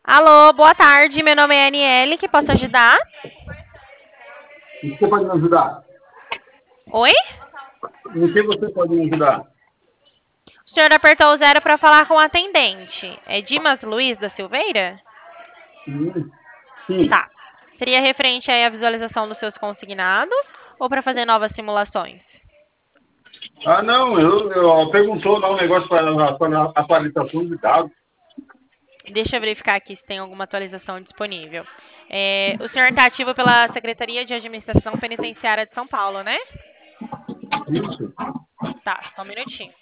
Alô, boa tarde. Meu nome é Aniele. Que posso ajudar? Em que você pode me ajudar? Oi? Em que você pode me ajudar? O senhor apertou o zero para falar com o atendente. É Dimas Luiz da Silveira? Sim. Sim. Tá. Seria referente aí à visualização dos seus consignados ou para fazer novas simulações? Ah, não, eu perguntou lá um negócio para a atualização de dados. Deixa eu verificar aqui se tem alguma atualização disponível. O senhor está ativo pela Secretaria de Administração Penitenciária de São Paulo, né? Isso. Tá, só um minutinho.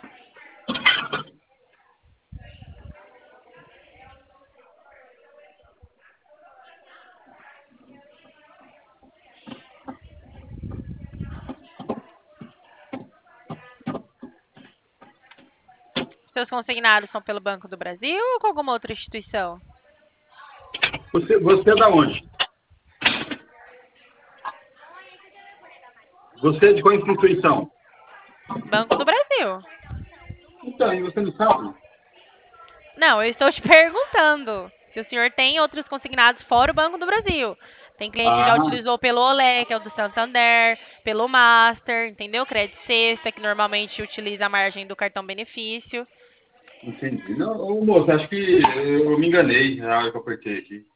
Seus consignados são pelo Banco do Brasil ou com alguma outra instituição? Você é da onde? Você é de qual instituição? Banco do Brasil. Então, e você não sabe? Não, eu estou te perguntando se o senhor tem outros consignados fora o Banco do Brasil. Tem cliente que já Ah, utilizou pelo Olé, que é o do Santander, pelo Master, entendeu? Crédito Sexta, que normalmente utiliza a margem do cartão benefício. entendi. Não, ô, moço, acho que eu me enganei na hora que eu apertei aqui.